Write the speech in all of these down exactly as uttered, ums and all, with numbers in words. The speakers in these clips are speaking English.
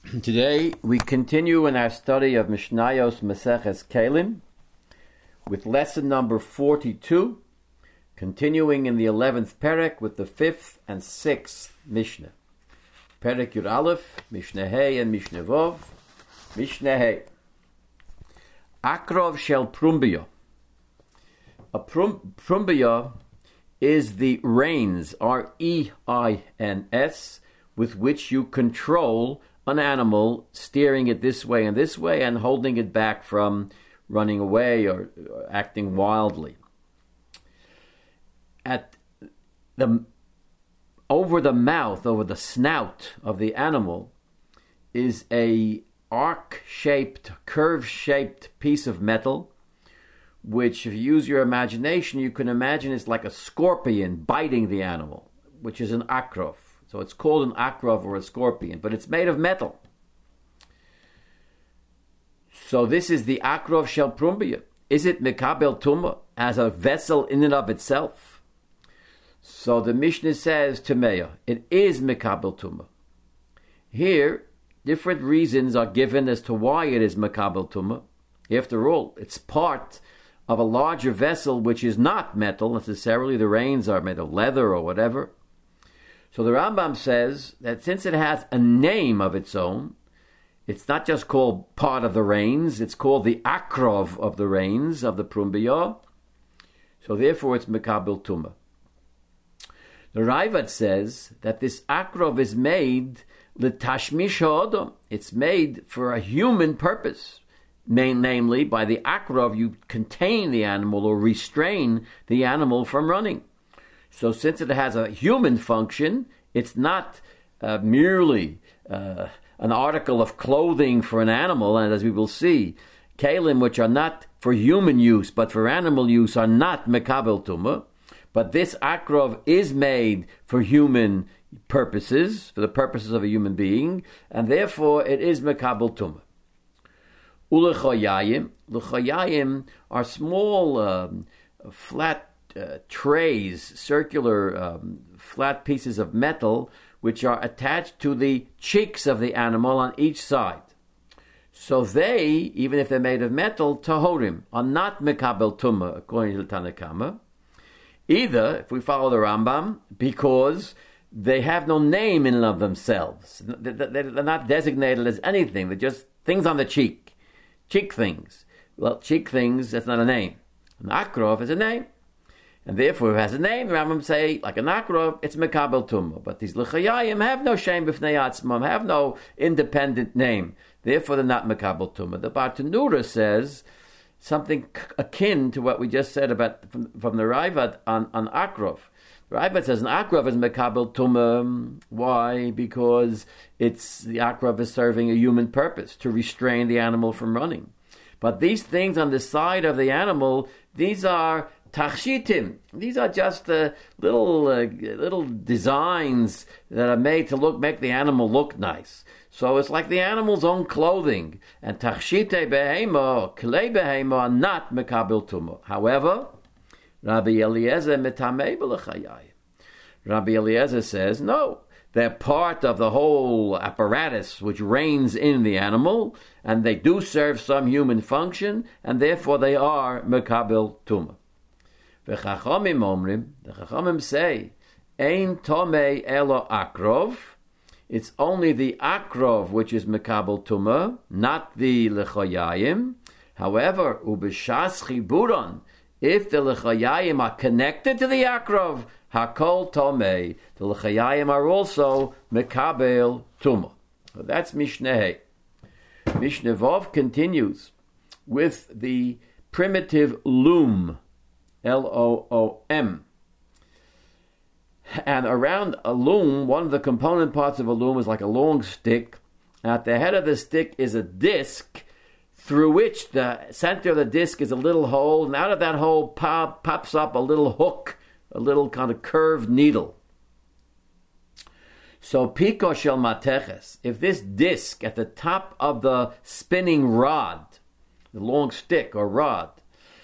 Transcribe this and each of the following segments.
Today we continue in our study of Mishnayos Maseches Kelim with lesson number forty-two, continuing in the eleventh perek with the fifth and sixth Mishnah. Perek Yud Aleph, Mishnah Hey and Mishnah Vov. Mishnah Hey. Akrov shel Prumbia. A prum, Prumbia is the reins, R E I N S, with which you control an animal, steering it this way and this way and holding it back from running away or, or acting wildly. At the over the mouth, over the snout of the animal, is a arc-shaped, curve-shaped piece of metal, which, if you use your imagination, you can imagine is like a scorpion biting the animal, which is an akrov. So it's called an akrov or a scorpion, but it's made of metal. So this is the akrov shel Prumbia. Is it mekabel tumah as a vessel in and of itself? So the Mishnah says to Meah, it is mekabel tumah. Here, different reasons are given as to why it is mekabel tumah. After all, it's part of a larger vessel which is not metal necessarily. The reins are made of leather or whatever. So the Rambam says that since it has a name of its own, it's not just called part of the reins, it's called the akrov of the reins of the Prumbia. So therefore it's mekabel tumah. The Ravad says that this akrov is made l'tashmish ha'adam. It's made for a human purpose. Namely, by the akrov you contain the animal or restrain the animal from running. So since it has a human function, it's not uh, merely uh, an article of clothing for an animal, and as we will see, kelim which are not for human use but for animal use are not mekabel tumah. But this akrov is made for human purposes, for the purposes of a human being, and therefore it is mekabel tumah. Ulechoyayim, lechoyayim are small, um, flat Uh, trays, circular um, flat pieces of metal which are attached to the cheeks of the animal on each side. So they, even if they're made of metal, tahorim, are not mekabel tumah according to the Tanna Kama. Either, if we follow the Rambam, because they have no name in and of themselves. They're not designated as anything. They're just things on the cheek. Cheek things. Well, cheek things, that's not a name. An akrov is a name. And therefore, if it has a name, the Rambam say, like an akrov, it's mekabel tumah. But these l'chayayim have no shem b'fnei atzmam, have no independent name. Therefore, they're not mekabel tumah. The Bartanura says something akin to what we just said about from, from the Ravad on, on akrov. The Ravad says an akrov is mekabel tumah. Why? Because it's the akrov is serving a human purpose, to restrain the animal from running. But these things on the side of the animal, these are tachshitim. These are just uh, little uh, little designs that are made to look make the animal look nice. So it's like the animal's own clothing. And tachshite behema, klei behema are not mekabel tumah. However, Rabbi Eliezer metamei b'lechayayim. Rabbi Eliezer says no. They're part of the whole apparatus which reins in the animal, and they do serve some human function, and therefore they are mekabel tumah. The Chachamim omrim, the Chachamim say, Ein tomei elo akrov. It's only the akrov which is mekabel tumah, not the lechoyayim. However, ubeshas chiburon, if the lechoyayim are connected to the akrov, hakol tomei, the lechoyayim are also mekabel tumah. So that's Mishnah Hey. Mishnah Vov continues with the primitive loom. L O O M. And around a loom, one of the component parts of a loom is like a long stick. At the head of the stick is a disc through which the center of the disc is a little hole, and out of that hole pop, pops up a little hook, a little kind of curved needle. So piko shel mateches, if this disc at the top of the spinning rod, the long stick or rod,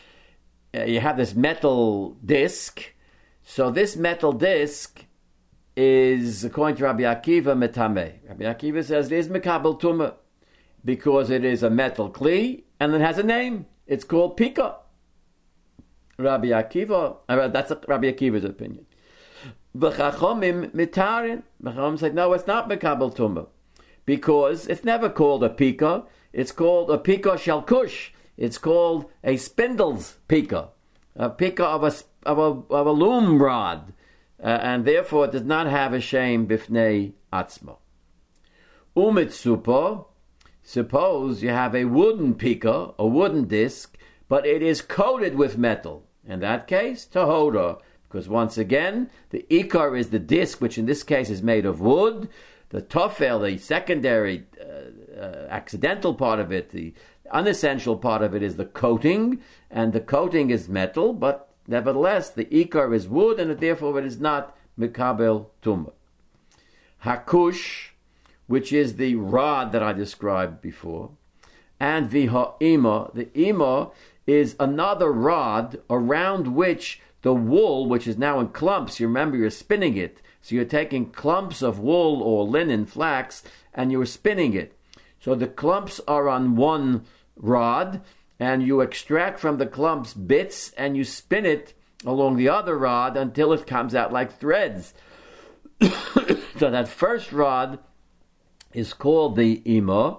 you have this metal disc. So this metal disc is, according to Rabbi Akiva, metameh. Rabbi Akiva says it is mekabel tumah because it is a metal kli and it has a name. It's called pika. Rabbi Akiva, uh, that's Rabbi Akiva's opinion. V'chachomim mitarin. Chachomim say, no, it's not mekabel tumah because it's never called a pika. It's called a pika shel kush. It's called a spindle's pika, a pika of a of a of a loom rod, uh, and therefore it does not have a shame bifnei atzmo. Umitsupa. Suppose you have a wooden pika, a wooden disc, but it is coated with metal. In that case, tahora, because once again, the ikar is the disc, which in this case is made of wood. The tofel, the secondary, uh, uh, accidental part of it, the unessential part of it is the coating, and the coating is metal, but nevertheless, the ikar is wood, and therefore it is not mikabel tumah. Hakush, which is the rod that I described before, and the ha'ima. The ima is another rod around which the wool, which is now in clumps, you remember you're spinning it. So you're taking clumps of wool or linen, flax, and you're spinning it. So the clumps are on one rod, and you extract from the clumps bits, and you spin it along the other rod until it comes out like threads. So that first rod is called the ima.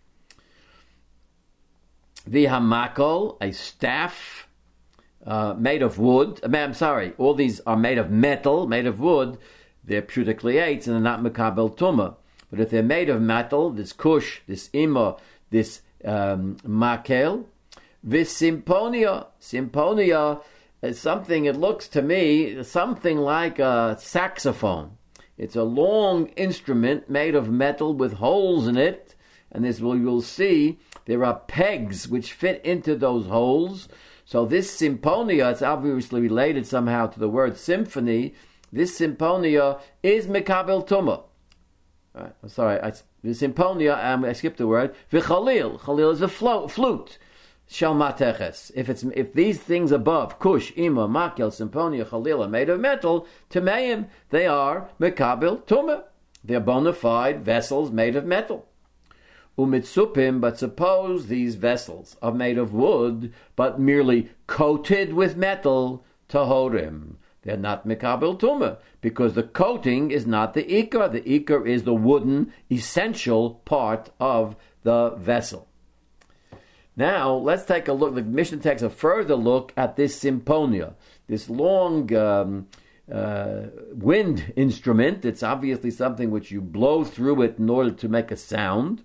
The hamakol, a staff uh, made of wood. I'm sorry, all these are made of metal, made of wood. They're puticliates and they're not mekabel tumah. But if they're made of metal, this kush, this ima, this um, makel, this symponia, symponia is something, it looks to me, something like a saxophone. It's a long instrument made of metal with holes in it, and this will you'll see there are pegs which fit into those holes. So this symphonia, it's obviously related somehow to the word symphony. This symphonia is mekabel tumah. Right, I'm sorry, I, the symphonia, um, I skipped the word. V'chalil, chalil is a float, flute. Shal mateches. If it's if these things above, kush, ima, makel, symphonia, chalil, are made of metal, tameim, they are mekabel tumah. They're bona fide vessels made of metal. Umitsupim, but suppose these vessels are made of wood, but merely coated with metal, tahorim. They're not mekabel tumah, because the coating is not the ikar. The ikar is the wooden, essential part of the vessel. Now, let's take a look. The Mishnah takes a further look at this symphonia, this long um, uh, wind instrument. It's obviously something which you blow through it in order to make a sound.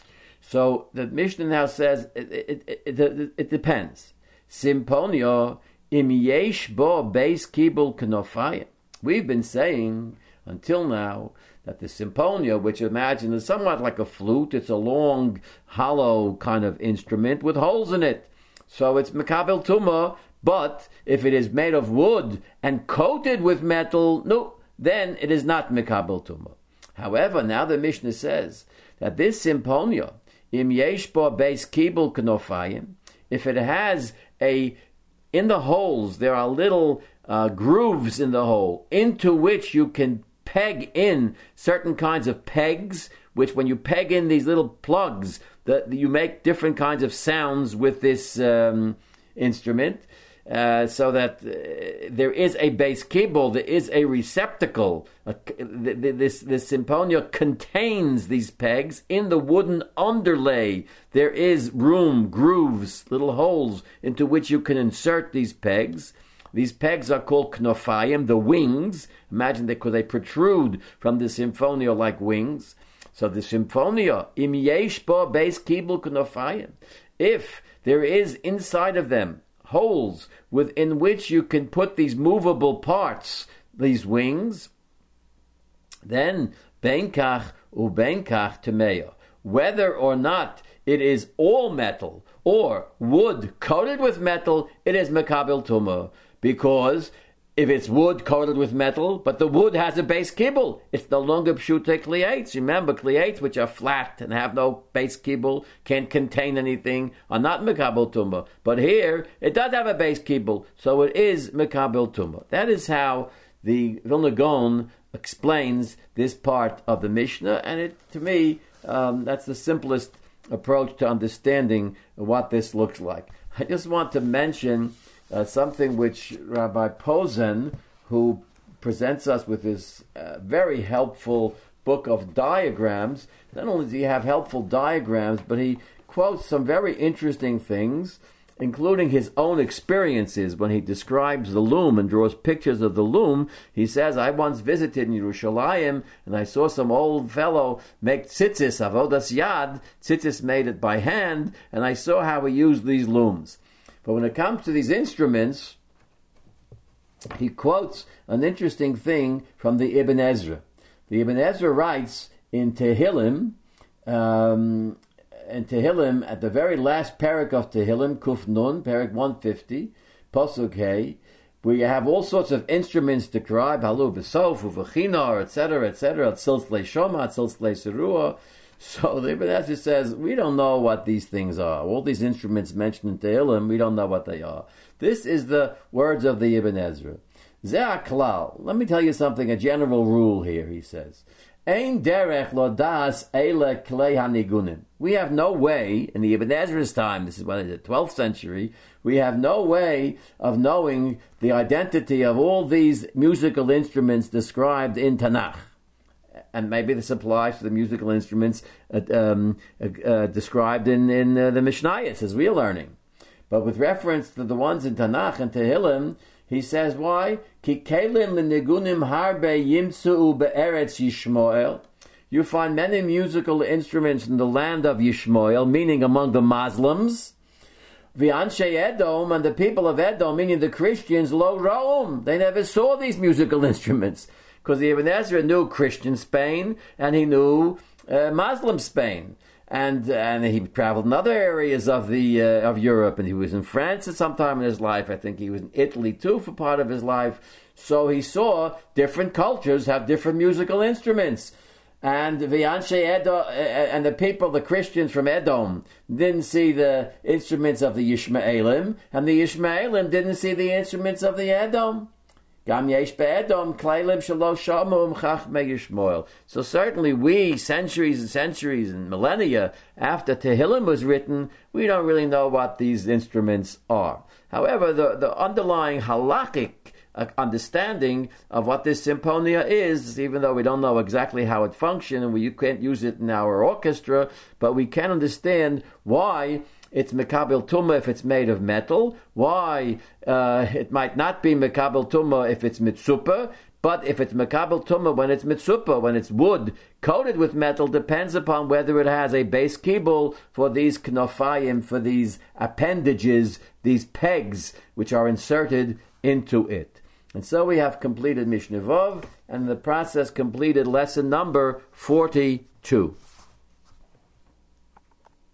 So the Mishnah now says it, it, it, it, it depends. Symphonia im yesh bo beis kibul knofayim. We've been saying until now that the symphonia, which imagine is somewhat like a flute, it's a long, hollow kind of instrument with holes in it. So it's mekabel tumah, but if it is made of wood and coated with metal, no, then it is not mekabel tumah. However, now the Mishnah says that this symphonia, im yesh bo beis kibul knofayim, if it has a, in the holes, there are little uh, grooves in the hole into which you can peg in certain kinds of pegs, which when you peg in these little plugs, that you make different kinds of sounds with this um, instrument, uh, so that uh, there is a base kibul, there is a receptacle. Uh, this this symphonia contains these pegs in the wooden underlay. There is room, grooves, little holes into which you can insert these pegs. These pegs are called knofayim, the wings. Imagine that because they protrude from the symphonia like wings. So the symphonia, im yesh bo beis kibul knofayim. If there is inside of them holes within which you can put these movable parts, these wings, then benkach u benkach temeya. Whether or not it is all metal or wood coated with metal, it is mekabel tumah. Because if it's wood coated with metal, but the wood has a base kibul, it's no longer pshute kliates. Remember, kliates, which are flat and have no base kibul, can't contain anything, are not mekabel tumah. But here, it does have a base kibul, so it is mekabel tumah. That is how the Vilna Gaon explains this part of the Mishnah, and it, to me, um, that's the simplest approach to understanding what this looks like. I just want to mention uh, something which Rabbi Posen, who presents us with this uh, very helpful book of diagrams, not only does he have helpful diagrams, but he quotes some very interesting things, including his own experiences when he describes the loom and draws pictures of the loom. He says, I once visited in Yerushalayim and I saw some old fellow make tzitzis, avodas yad, tzitzis made it by hand, and I saw how he used these looms. But when it comes to these instruments, he quotes an interesting thing from the Ibn Ezra. The Ibn Ezra writes in Tehillim, um, in Tehillim, at the very last parak of Tehillim, Kuf Nun, parak one fifty, Pasuk Hey, where you have all sorts of instruments described, Halu B'sof, Uvachinor, et cetera, et cetera, Tzilz Shoma, Tzilz Serua. So the Ibn Ezra says, we don't know what these things are. All these instruments mentioned in Tehillim, we don't know what they are. This is the words of the Ibn Ezra. Zeh klal. Let me tell you something, a general rule here, he says. Ein derech lo das eile klei hanigunim. We have no way, in the Ibn Ezra's time, this is what is the twelfth century, we have no way of knowing the identity of all these musical instruments described in Tanakh. And maybe this applies to the musical instruments uh, um, uh, described in, in uh, the Mishnayos, as we are learning. But with reference to the ones in Tanakh and Tehillim, he says, why? Ki kelim l'nigunim harbe yimtzu be'eretz Yishmael. You find many musical instruments in the land of Yishmael, meaning among the Muslims. V'anshe Edom, and the people of Edom, meaning the Christians, lo ro'um. They never saw these musical instruments. Because the Ibn Ezra knew Christian Spain, and he knew uh, Muslim Spain. And and he traveled in other areas of the uh, of Europe, and he was in France at some time in his life. I think he was in Italy too for part of his life. So he saw different cultures have different musical instruments. And the Anshe Edom, and the people, the Christians from Edom, didn't see the instruments of the Yishmaelim, and the Yishmaelim didn't see the instruments of the Edom. So certainly we, centuries and centuries and millennia after Tehillim was written, we don't really know what these instruments are. However, the, the underlying halakhic understanding of what this symphonia is, even though we don't know exactly how it functions and we can't use it in our orchestra, but we can understand why it's Mekabel Tumah if it's made of metal, why uh, it might not be Mekabel Tumah if it's Mitzupa, but if it's Mekabel Tumah when it's Mitzupa, when it's wood coated with metal, depends upon whether it has a base kibul for these knofayim, for these appendages, these pegs, which are inserted into it. And so we have completed Mishnah Vov, and in the process completed lesson number forty-two.